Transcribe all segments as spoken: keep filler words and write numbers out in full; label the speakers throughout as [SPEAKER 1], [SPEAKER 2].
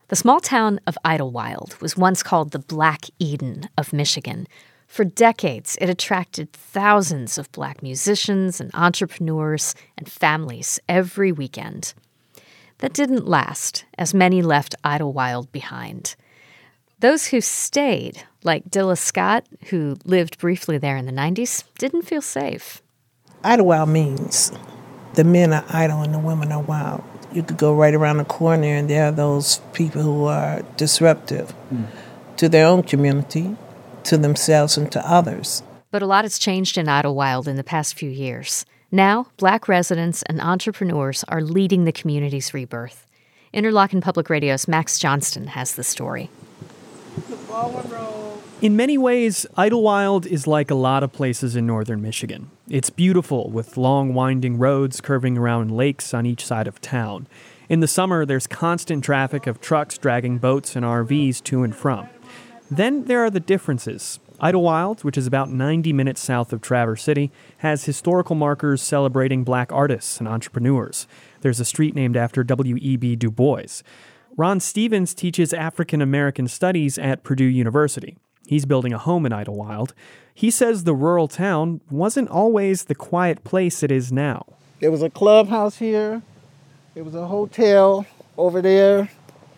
[SPEAKER 1] The small town of Idlewild was once called the Black Eden of Michigan. For decades, it attracted thousands of Black musicians and entrepreneurs and families every weekend. That didn't last, as many left Idlewild behind. Those who stayed, like Dilla Scott, who lived briefly there in the nineties, didn't feel safe.
[SPEAKER 2] Idlewild means the men are idle and the women are wild. You could go right around the corner and there are those people who are disruptive mm. to their own community, to themselves and to others.
[SPEAKER 1] But a lot has changed in Idlewild in the past few years. Now, Black residents and entrepreneurs are leading the community's rebirth. Interlochen Public Radio's Max Johnston has the story.
[SPEAKER 3] In many ways, Idlewild is like a lot of places in northern Michigan. It's beautiful, with long, winding roads curving around lakes on each side of town. In the summer, there's constant traffic of trucks dragging boats and R Vs to and from. Then there are the differences. Idlewild, which is about ninety minutes south of Traverse City, has historical markers celebrating Black artists and entrepreneurs. There's a street named after W E B Du Bois. Ron Stevens teaches African American Studies at Purdue University. He's building a home in Idlewild. He says the rural town wasn't always the quiet place it is now.
[SPEAKER 4] There was a clubhouse here. There was a hotel over there.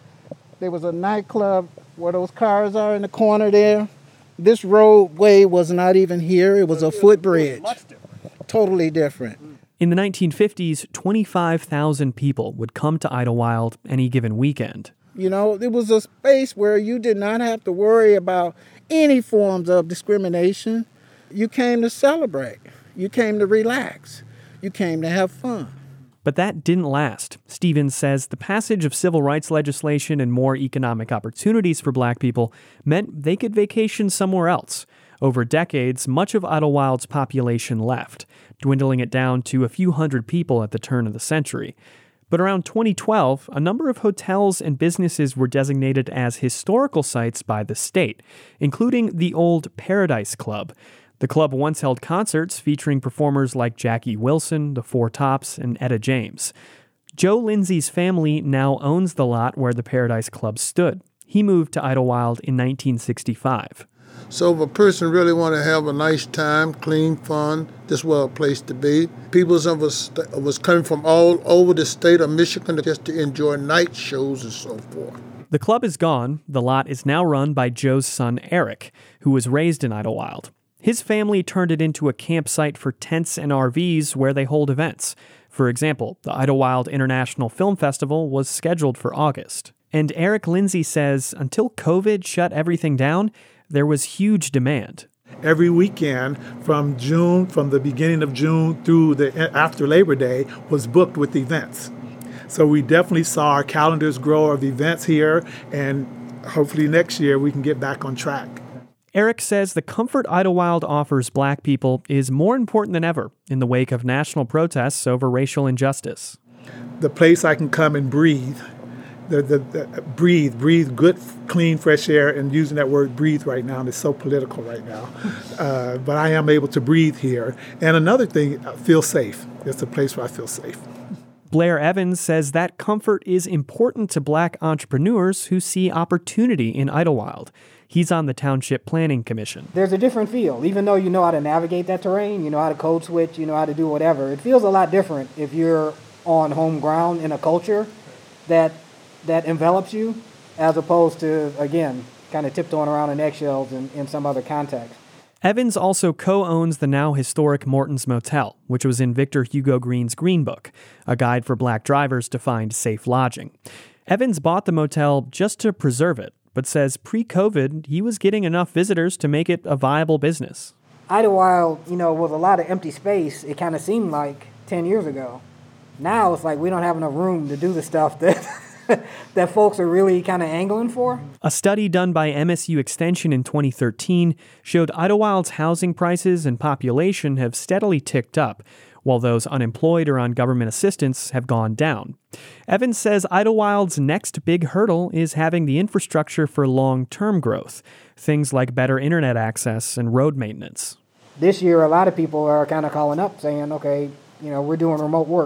[SPEAKER 4] There was a nightclub where those cars are in the corner there. This roadway was not even here. It was a footbridge. Totally different.
[SPEAKER 3] In the nineteen fifties, twenty-five thousand people would come to Idlewild any given weekend.
[SPEAKER 4] You know, it was a space where you did not have to worry about any forms of discrimination. You came to celebrate. You came to relax. You came to have fun.
[SPEAKER 3] But that didn't last. Stevens says the passage of civil rights legislation and more economic opportunities for Black people meant they could vacation somewhere else. Over decades, much of Idlewild's population left, dwindling it down to a few hundred people at the turn of the century. But around twenty twelve, a number of hotels and businesses were designated as historical sites by the state, including the old Paradise Club. The club once held concerts featuring performers like Jackie Wilson, the Four Tops, and Etta James. Joe Lindsay's family now owns the lot where the Paradise Club stood. He moved to Idlewild in nineteen sixty-five.
[SPEAKER 5] So if a person really want to have a nice time, clean, fun, this is well a place to be. People was, was coming from all over the state of Michigan just to enjoy night shows and so forth.
[SPEAKER 3] The club is gone. The lot is now run by Joe's son, Eric, who was raised in Idlewild. His family turned it into a campsite for tents and R Vs where they hold events. For example, the Idlewild International Film Festival was scheduled for August. And Eric Lindsay says until COVID shut everything down, there was huge demand.
[SPEAKER 6] Every weekend from June, from the beginning of June through the after Labor Day, was booked with events. So we definitely saw our calendars grow of events here, and hopefully next year we can get back on track.
[SPEAKER 3] Eric says the comfort Idlewild offers Black people is more important than ever in the wake of national protests over racial injustice.
[SPEAKER 6] The place I can come and breathe. The, the, the, breathe, breathe good, clean, fresh air, and using that word breathe right now, and it's so political right now. Uh, but I am able to breathe here. And another thing, I feel safe. It's a place where I feel safe.
[SPEAKER 3] Blair Evans says that comfort is important to Black entrepreneurs who see opportunity in Idlewild. He's on the Township Planning Commission.
[SPEAKER 7] There's a different feel. Even though you know how to navigate that terrain, you know how to code switch, you know how to do whatever, it feels a lot different if you're on home ground in a culture that that envelops you, as opposed to, again, kind of tiptoeing around in eggshells in, in some other context.
[SPEAKER 3] Evans also co-owns the now historic Morton's Motel, which was in Victor Hugo Green's Green Book, a guide for Black drivers to find safe lodging. Evans bought the motel just to preserve it, but says pre-COVID, he was getting enough visitors to make it a viable business.
[SPEAKER 7] Idlewild, you know, with a lot of empty space, it kind of seemed like ten years ago. Now it's like we don't have enough room to do the stuff that... that folks are really kind of angling for.
[SPEAKER 3] A study done by M S U Extension in twenty thirteen showed Idlewild's housing prices and population have steadily ticked up, while those unemployed or on government assistance have gone down. Evans says Idlewild's next big hurdle is having the infrastructure for long-term growth, things like better internet access and road maintenance.
[SPEAKER 7] This year, a lot of people are kind of calling up saying, okay, you know, we're doing remote work.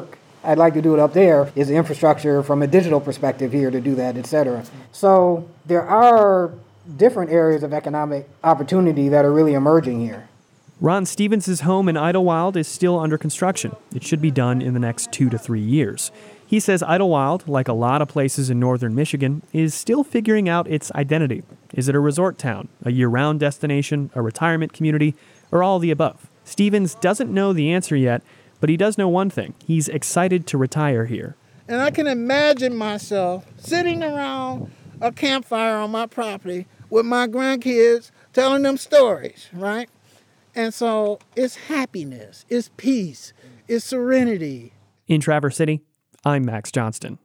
[SPEAKER 7] I'd like to do it up there. Is the infrastructure from a digital perspective here to do that, et cetera. So there are different areas of economic opportunity that are really emerging here.
[SPEAKER 3] Ron Stevens' home in Idlewild is still under construction. It should be done in the next two to three years. He says Idlewild, like a lot of places in northern Michigan, is still figuring out its identity. Is it a resort town, a year-round destination, a retirement community, or all the above? Stevens doesn't know the answer yet, but he does know one thing. He's excited to retire here.
[SPEAKER 4] And I can imagine myself sitting around a campfire on my property with my grandkids telling them stories, right? And so it's happiness, it's peace, it's serenity.
[SPEAKER 3] In Traverse City, I'm Max Johnston.